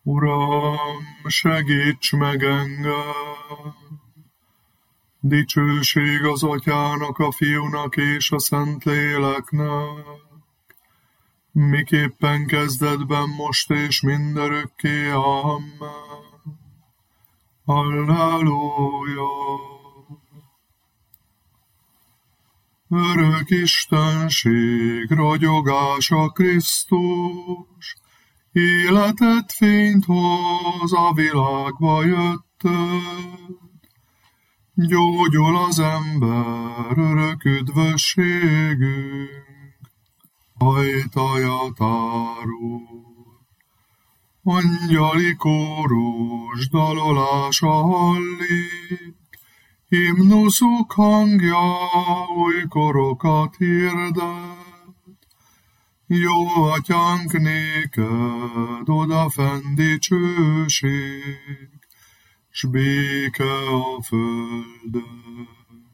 Uram, segíts meg engem! Dicsőség az Atyának, a Fiúnak és a Szentléleknek, miképpen kezdetben, most és mindörökké. Amen. Halleluja! Örök Istenség, ragyogása Krisztus, életet fényt hoz, a világba jötted. Gyógyul az ember, örök üdvösségünk, ajtajat árul. Angyali kórus dalolása hallik, himnuszuk hangja új korokat hirdet. Jó Atyánk, néked odafenn dicsőség, s béke a földön.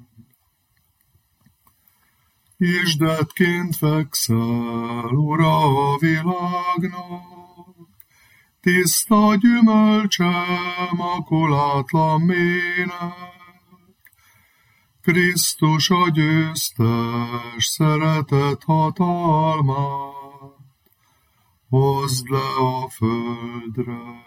Isdetként fekszel, Ura a világnak, tiszta gyümölcse, makulátlan mének. Krisztus a győztes, szeretet hatalmát, hozd le a földre.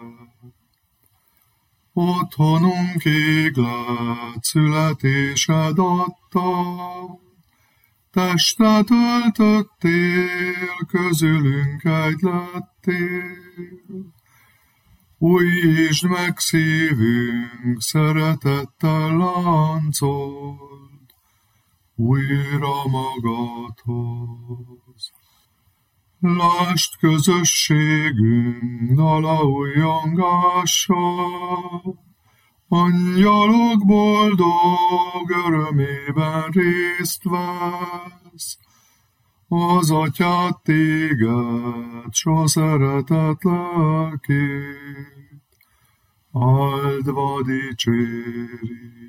Otthonunk ég lett, születésed adta, testet öltöttél, közülünk egy lettél. Újítsd meg szívünk, szeretettel láncold újra magadhoz. Lásd közösségünk dala újjongással, angyalok boldog örömében részt vesz. Az Atyát, téged, s a szeretet lelkét áldva dicséri.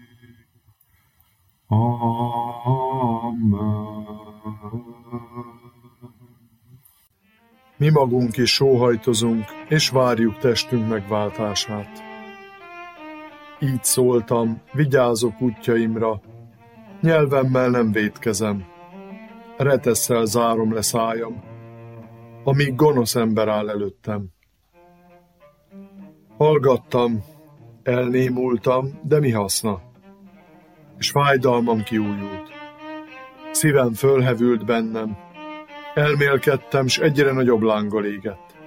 Amen. Mi magunk is sóhajtozunk, és várjuk testünk megváltását. Így szóltam, vigyázok útjaimra, nyelvemmel nem vétkezem, retesszel zárom le szájam, amíg gonosz ember áll előttem. Hallgattam, elnémultam, de mi haszna? És fájdalmam kiújult. Szívem fölhevült bennem, elmélkedtem, s egyre nagyobb lánggal égett.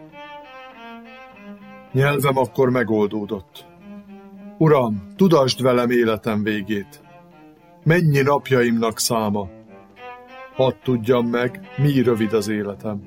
Nyelvem akkor megoldódott. Uram, tudasd velem életem végét. Mennyi napjaimnak száma? Hadd tudjam meg, mi rövid az életem.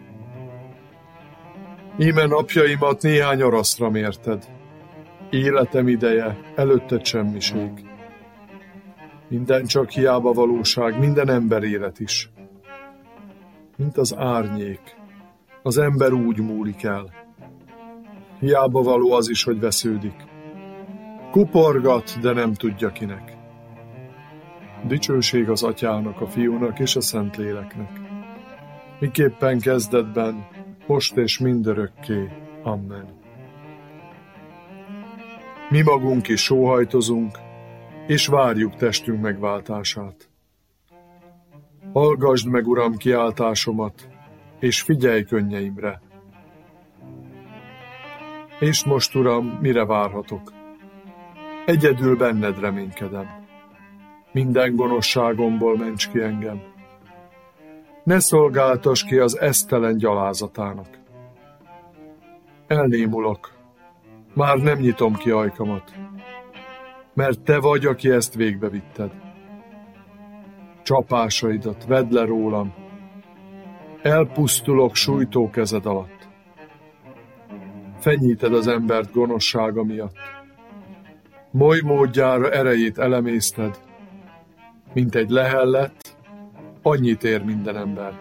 Íme napjaimat néhány araszra mérted. Életem ideje, előtted semmiség. Minden csak hiába valóság, minden ember élet is. Mint az árnyék, az ember úgy múlik el. Hiába való az is, hogy vesződik. Kuporgat, de nem tudja kinek. Dicsőség az Atyának, a Fiúnak és a Szentléleknek. Miképpen kezdetben, most és mindörökké. Amen. Mi magunk is sóhajtozunk, és várjuk testünk megváltását. Hallgasd meg, Uram, kiáltásomat, és figyelj könnyeimre. És most, Uram, mire várhatok? Egyedül benned reménykedem. Minden gonoszságomból ments ki engem. Ne szolgáltass ki az esztelen gyalázatának. Elnémulok, már nem nyitom ki ajkamat, mert te vagy, aki ezt végbevitted. Csapásaidat vedd le rólam, elpusztulok sújtó kezed alatt. Fenyíted az embert gonoszsága miatt. Moly módjára erejét elemészted, mint egy lehellet, annyit ér minden ember.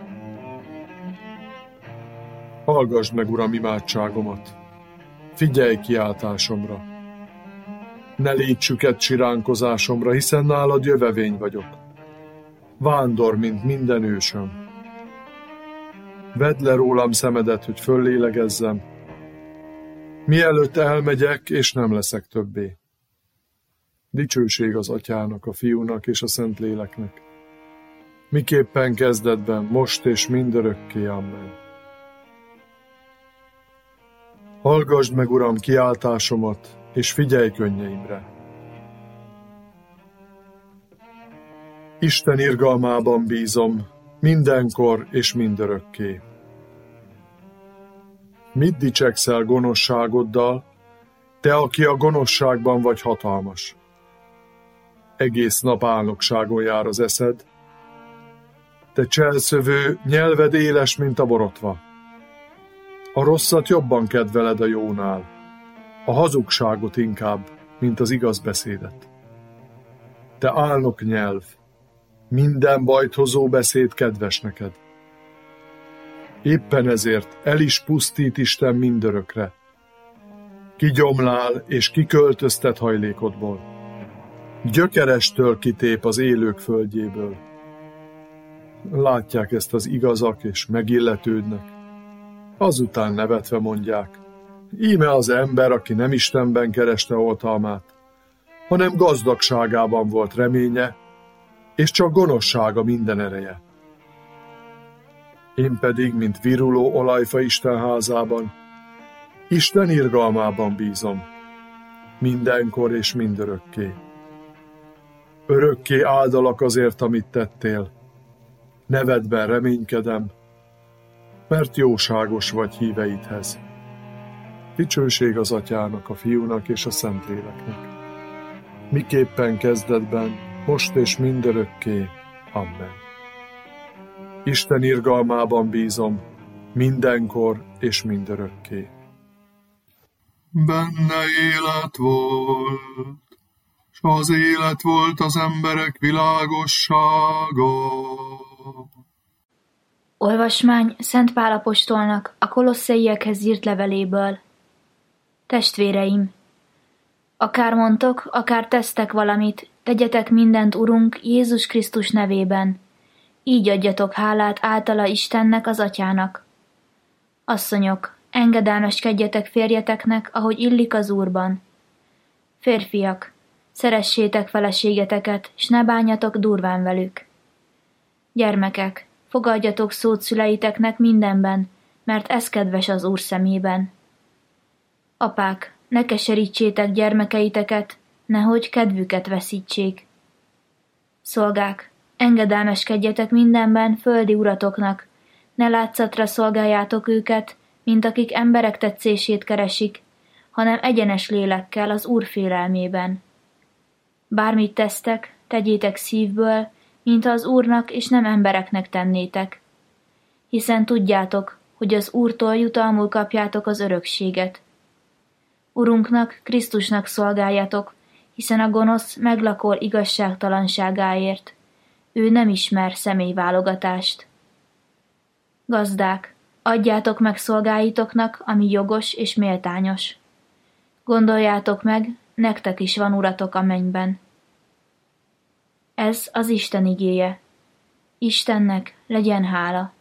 Hallgasd meg, Uram, imádságomat, figyelj kiáltásomra. Ne légy süket siránkozásomra, hiszen nálad jövevény vagyok. Vándor, mint minden ősöm. Vedd le rólam szemedet, hogy föllélegezzem. mielőtt elmegyek, és nem leszek többé. Dicsőség az Atyának, a Fiúnak és a Szentléleknek, miképpen kezdetben, most és mindörökké. Amen. Hallgasd meg, Uram, kiáltásomat, és figyelj könnyeimre. Isten irgalmában bízom, mindenkor és mindörökké. Mit dicsekszel gonoszságoddal, te, aki a gonoszságban vagy hatalmas? Egész nap álnokságon jár az eszed, te cselszövő, nyelved éles, mint a borotva. A rosszat jobban kedveled a jónál, a hazugságot inkább, mint az igaz beszédet. Te álnok nyelv, minden bajt hozó beszéd kedves neked. Éppen ezért el is pusztít Isten mindörökre. Kigyomlál és kiköltöztet hajlékodból. Gyökerestől kitép az élők földjéből. Látják ezt az igazak, és megilletődnek. Azután nevetve mondják, íme az ember, aki nem Istenben kereste oltalmát, hanem gazdagságában volt reménye, és csak gonoszsága minden ereje. Én pedig, mint viruló olajfa Isten házában, Isten irgalmában bízom, mindenkor és mindörökké. Örökké áldalak azért, amit tettél, nevedben reménykedem, mert jóságos vagy híveidhez. Dicsőség az Atyának, a Fiúnak és a Szentléleknek, miképpen kezdetben, most és mindörökké. Amen. Isten irgalmában bízom, mindenkor és mindörökké. Benne élet volt, s az élet volt az emberek világossága. Olvasmány Szent Pál apostolnak a Kolosszaiekhez írt leveléből. Testvéreim, akár mondtok, akár tesztek valamit, tegyetek mindent Urunk Jézus Krisztus nevében. Így adjatok hálát általa Istennek, az Atyának. Asszonyok, engedelmeskedjetek férjeteknek, ahogy illik az Úrban. Férfiak, szeressétek feleségeteket, s ne bánjatok durván velük. Gyermekek, fogadjatok szót szüleiteknek mindenben, mert ez kedves az Úr szemében. Apák, ne keserítsétek gyermekeiteket, nehogy kedvüket veszítsék. Szolgák, engedelmeskedjetek mindenben földi uratoknak, ne látszatra szolgáljátok őket, mint akik emberek tetszését keresik, hanem egyenes lélekkel az Úr félelmében. Bármit tesztek, tegyétek szívből, mint az Úrnak és nem embereknek tennétek. Hiszen tudjátok, hogy az Úrtól jutalmul kapjátok az örökséget. Urunknak, Krisztusnak szolgáljatok, hiszen a gonosz meglakol igazságtalanságáért. Ő nem ismer személyválogatást. Gazdák, adjátok meg szolgáitoknak, ami jogos és méltányos. Gondoljátok meg, nektek is van uratok a mennyben. Ez az Isten igéje. Istennek legyen hála.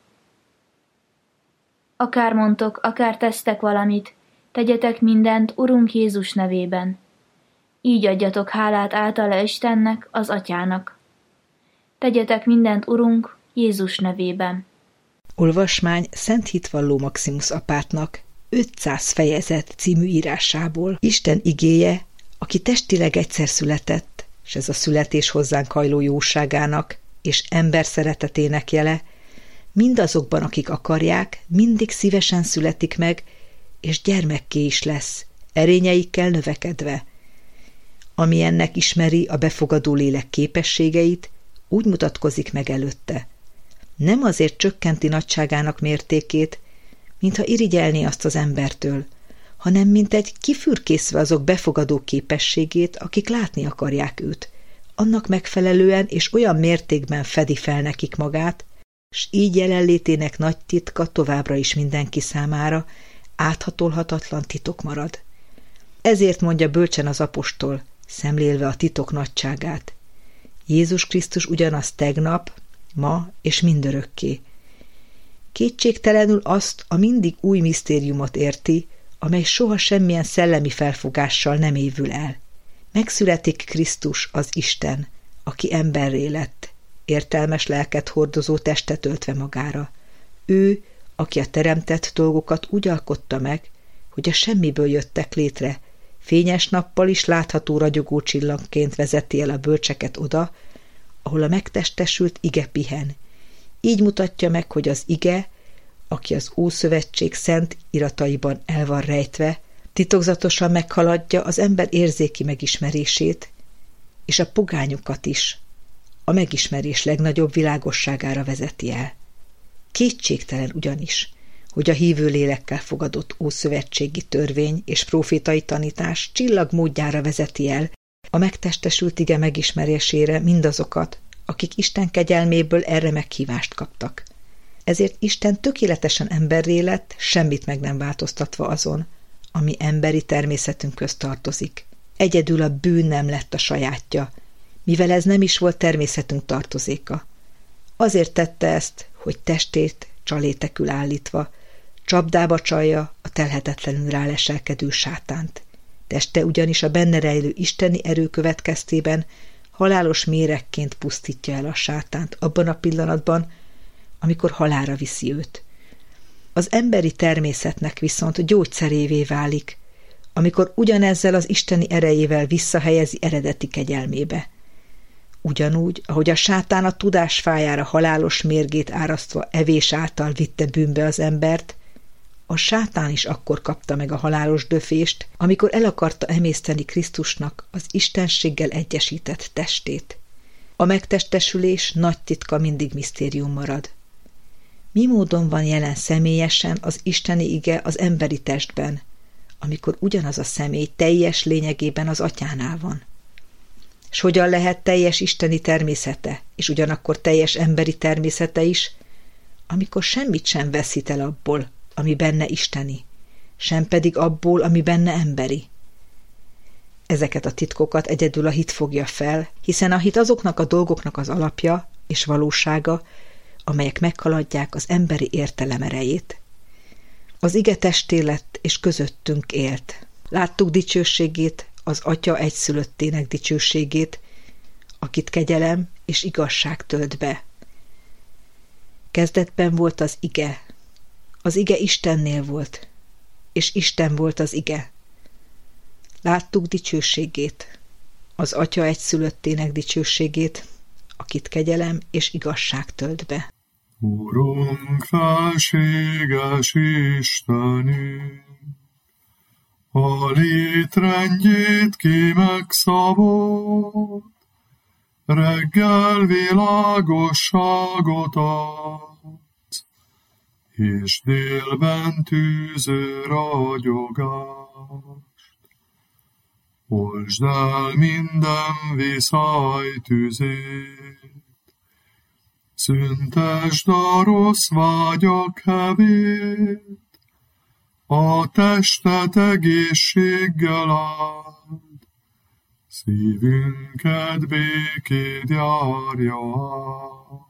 Akár mondtok, akár tesztek valamit, tegyetek mindent Urunk Jézus nevében. Így adjatok hálát általa Istennek, az Atyának. Tegyetek mindent Urunk Jézus nevében. Olvasmány Szent Hitvalló Maximus apátnak 500 fejezet című írásából. Isten igéje, aki testileg egyszer született, s ez a születés hozzánk hajló jóságának és ember szeretetének jele, mindazokban, akik akarják, mindig szívesen születik meg, és gyermekké is lesz, erényeikkel növekedve. Ami ennek ismeri a befogadó lélek képességeit, úgy mutatkozik meg előtte. Nem azért csökkenti nagyságának mértékét, mintha irigyelné azt az embertől, hanem mint egy kifürkészve azok befogadó képességét, akik látni akarják őt. Annak megfelelően és olyan mértékben fedi fel nekik magát, s így jelenlétének nagy titka továbbra is mindenki számára áthatolhatatlan titok marad. Ezért mondja bölcsen az apostol, szemlélve a titok nagyságát. Jézus Krisztus ugyanaz tegnap, ma és mindörökké. Kétségtelenül azt a mindig új misztériumot érti, amely soha semmilyen szellemi felfogással nem évül el. Megszületik Krisztus, az Isten, aki emberré lett, értelmes lelket hordozó testet öltve magára. Ő, aki a teremtett dolgokat úgy alkotta meg, hogy a semmiből jöttek létre, fényes nappal is látható ragyogó csillagként vezeti el a bölcseket oda, ahol a megtestesült ige pihen. Így mutatja meg, hogy az ige, aki az Ószövetség szent irataiban el van rejtve, titokzatosan meghaladja az ember érzéki megismerését, és a pogányokat is a megismerés legnagyobb világosságára vezeti el. Kétségtelen ugyanis, hogy a hívő lélekkel fogadott ószövetségi törvény és prófétai tanítás csillagmódjára vezeti el a megtestesült ige megismerésére mindazokat, akik Isten kegyelméből erre meghívást kaptak. Ezért Isten tökéletesen emberré lett, semmit meg nem változtatva azon, ami emberi természetünkhöz tartozik. Egyedül a bűn nem lett a sajátja, mivel ez nem is volt természetünk tartozéka. Azért tette ezt, hogy testét csalétekül állítva, csapdába csalja a telhetetlenül ráleselkedő sátánt. Teste ugyanis a benne rejlő isteni erő következtében halálos méregként pusztítja el a sátánt abban a pillanatban, amikor halálra viszi őt. Az emberi természetnek viszont gyógyszerévé válik, amikor ugyanezzel az isteni erejével visszahelyezi eredeti kegyelmébe. Ugyanúgy, ahogy a sátán a tudás fájára halálos mérgét árasztva evés által vitte bűnbe az embert, a sátán is akkor kapta meg a halálos döfést, amikor el akarta emészteni Krisztusnak az istenséggel egyesített testét. A megtestesülés nagy titka mindig misztérium marad. Mi módon van jelen személyesen az isteni ige az emberi testben, amikor ugyanaz a személy teljes lényegében az atyánál van? S hogyan lehet teljes isteni természete, és ugyanakkor teljes emberi természete is, amikor semmit sem veszít el abból, ami benne isteni, sem pedig abból, ami benne emberi? Ezeket a titkokat egyedül a hit fogja fel, hiszen a hit azoknak a dolgoknak az alapja és valósága, amelyek meghaladják az emberi értelem erejét. Az ige testé lett, és közöttünk élt. Láttuk dicsőségét, az Atya egyszülöttének dicsőségét, akit kegyelem és igazság tölt be. Kezdetben volt az ige Istennél volt, és Isten volt az ige. Láttuk dicsőségét, az Atya egyszülöttének dicsőségét, akit kegyelem és igazság tölt be. Urunk, felséges Istenünk, a létrendjét ki megszabott, reggel világosságot adsz, és délben tűző ragyogást. Oltsd el minden viszály tüzét, szüntesd a rossz vágyak hevét, a testet egészséggel áld, szívünket békéd járja át.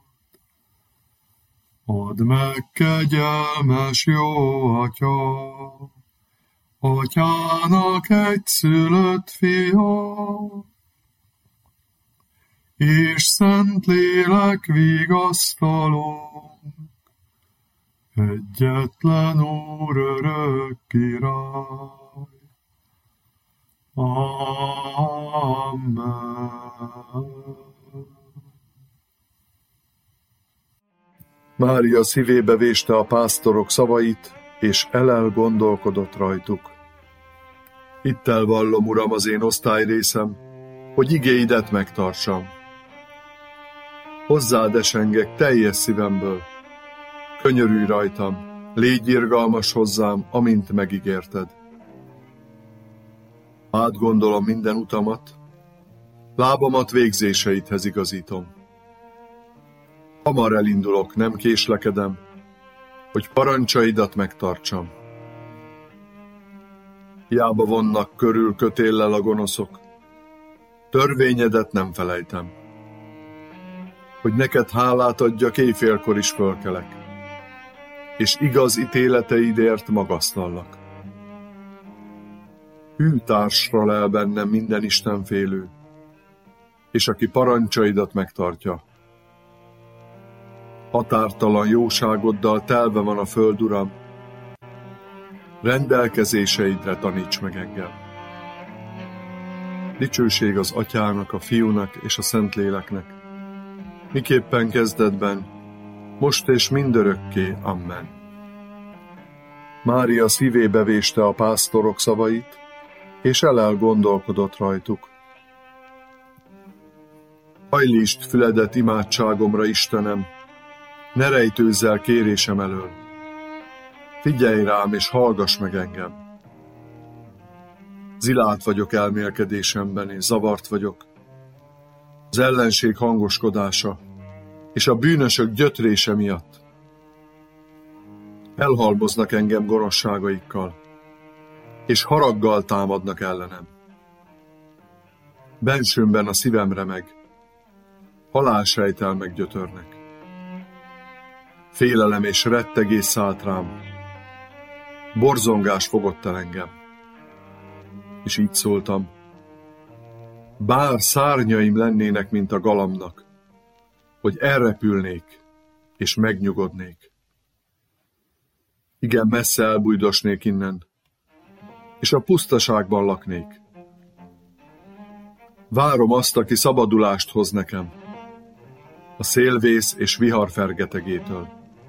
Add meg, kegyelmes jó Atya, Atyának egyszülött fia, és Szentlélek vigasztalónk, egyetlen Úr, örök Király. Amen. Mária szívébe véste a pásztorok szavait, és elgondolkodott rajtuk. Itt elvallom, Uram, az én osztályrészem, hogy igéidet megtartsam. Hozzád esengek teljes szívemből. Könyörülj rajtam, légy irgalmas hozzám, amint megígérted. Átgondolom minden utamat, lábamat végzéseidhez igazítom. Hamar elindulok, nem késlekedem, hogy parancsaidat megtartsam. Hiába vonnak körül kötéllel a gonoszok, törvényedet nem felejtem. Hogy neked hálát adjak, éjfélkor is fölkelek, és igaz ítéleteidért magasztallak. Hű társra lel bennem minden istenfélő, és aki parancsaidat megtartja. Határtalan jóságoddal telve van a föld, Uram, rendelkezéseidre taníts meg engem. Dicsőség az Atyának, a Fiúnak és a Szentléleknek, miképpen kezdetben, most és mindörökké. Amen. Mária szívébe véste a pásztorok szavait, és elgondolkodott rajtuk. Hajlítsd füledet imádságomra, Istenem, ne rejtőzz el kérésem elől. Figyelj rám, és hallgass meg engem. Zilált vagyok elmélkedésemben, és zavart vagyok. Az ellenség hangoskodása, és a bűnösök gyötrése miatt. Elhalmoznak engem gonoszságaikkal, és haraggal támadnak ellenem. Bensőmben a szívem remeg, halálsejtelmek gyötörnek. Félelem és rettegés szállt rám, borzongás fogott el engem. És így szóltam, bár szárnyaim lennének, mint a galambnak, hogy elrepülnék és megnyugodnék. Igen, messze elbújdosnék innen, és a pusztaságban laknék. Várom azt, aki szabadulást hoz nekem, a szélvész és vihar fergetegétől.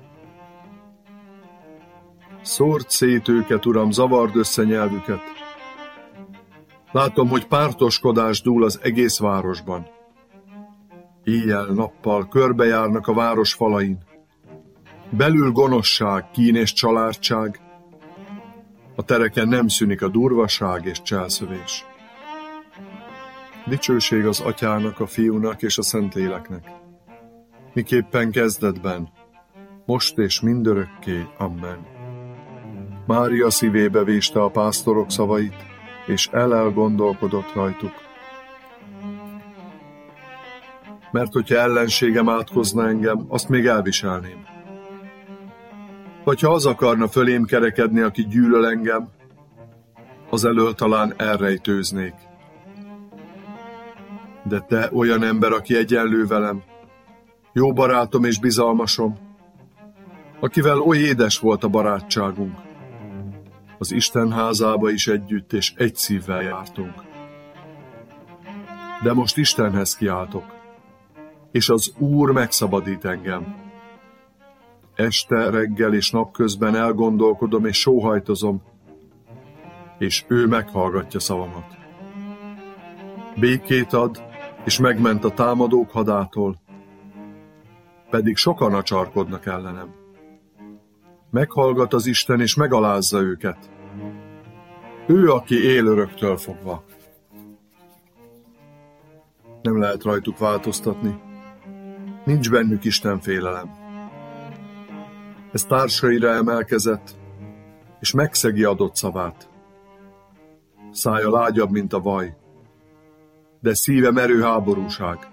Szórd szét őket, Uram, zavard össze nyelvüket. Látom, hogy pártoskodás dúl az egész városban. Éjjel-nappal körbejárnak a város falain. Belül gonoszság, kín és családság. A tereken nem szűnik a durvaság és cselszövés. Dicsőség az Atyának, a Fiúnak és a Szentléleknek, miképpen kezdetben, most és mindörökké. Amen. Mária szívébe véste a pásztorok szavait, és elgondolkodott rajtuk. Mert hogyha ellenségem átkozna engem, azt még elviselném. Vagy ha az akarna fölém kerekedni, aki gyűlöl engem, az elől talán elrejtőznék. De te olyan ember, aki egyenlő velem, jó barátom és bizalmasom, akivel oly édes volt a barátságunk. Az Isten házába is együtt és egy szívvel jártunk. De most Istenhez kiáltok, és az Úr megszabadít engem. Este, reggel és napközben elgondolkodom és sóhajtozom, és ő meghallgatja szavamat. Békét ad, és megment a támadók hadától, pedig sokan acsarkodnak ellenem. Meghallgat az Isten, és megalázza őket. Ő, aki él öröktől fogva. Nem lehet rajtuk változtatni. Nincs bennük Isten félelem. Ez társaira emelkezett, és megszegi adott szavát. Szája lágyabb, mint a vaj, de szíve merő háborúság.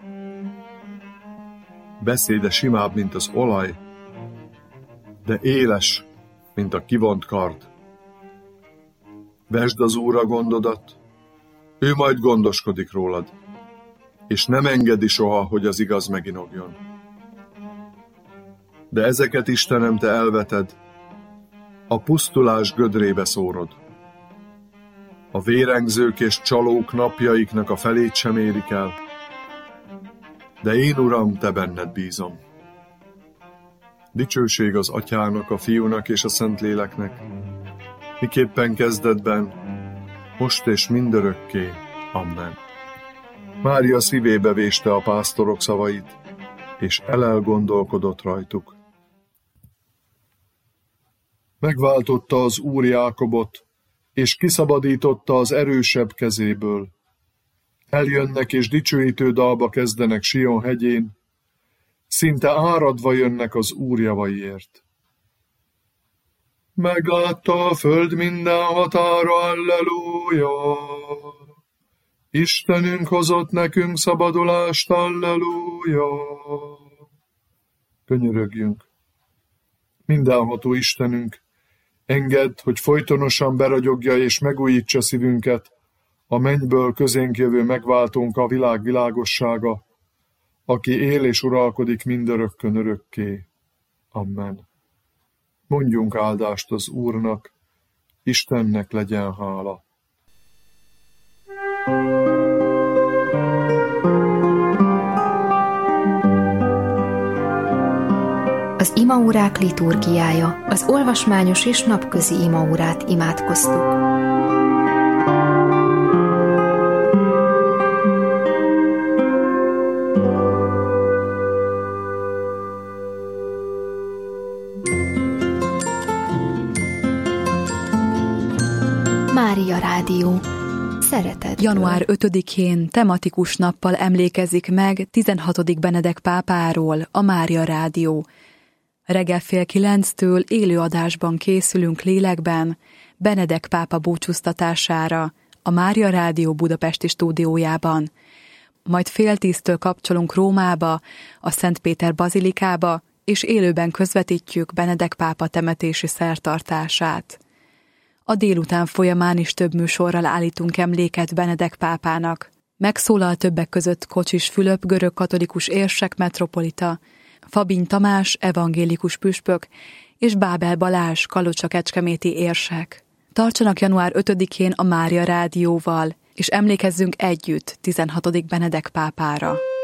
Beszéde simább, mint az olaj, de éles, mint a kivont kard. Vesd az Úrra gondodat, ő majd gondoskodik rólad, és nem engedi soha, hogy az igaz meginogjon. De ezeket, Istenem, te elveted, a pusztulás gödrébe szórod. A vérengzők és csalók napjaiknak a felét sem érik el, de én, Uram, te benned bízom. Dicsőség az Atyának, a Fiúnak és a Szentléleknek, miképpen kezdetben, most és mindörökké. Amen. Mária szívébe véste a pásztorok szavait, és elgondolkodott rajtuk. Megváltotta az Úr Jákobot, és kiszabadította az erősebb kezéből. Eljönnek és dicsőítő dalba kezdenek Sion hegyén, szinte áradva jönnek az Úr javaiért. Meglátta a föld minden határa, alleluja! Istenünk hozott nekünk szabadulást, alleluja! Könyörögjünk! Mindenható Istenünk, Engedd, hogy folytonosan beragyogja és megújítsa szívünket a mennyből közénk jövő megváltónk, a világ világossága, aki él és uralkodik mindörökkön örökké. Amen. Mondjunk áldást az Úrnak, Istennek legyen hála. Az imaórák liturgiája, az olvasmányos és napközi imaórát imádkoztuk. Mária Rádió. Szeretetből. Január 5-én tematikus nappal emlékezik meg 16. Benedek pápáról a Mária Rádió. Reggel 8:30 élő adásban készülünk lélekben Benedek pápa búcsúztatására a Mária Rádió budapesti stúdiójában. Majd 9:30 kapcsolunk Rómába, a Szent Péter bazilikába, és élőben közvetítjük Benedek pápa temetési szertartását. A délután folyamán is több műsorral állítunk emléket Benedek pápának. Megszólal többek között Kocsis Fülöp görögkatolikus érsek metropolita, Fabin Tamás evangélikus püspök és Bábel Balázs kalocsa-kecskeméti érsek. Tartsanak január 5-én a Mária Rádióval, és emlékezzünk együtt 16. Benedek pápára.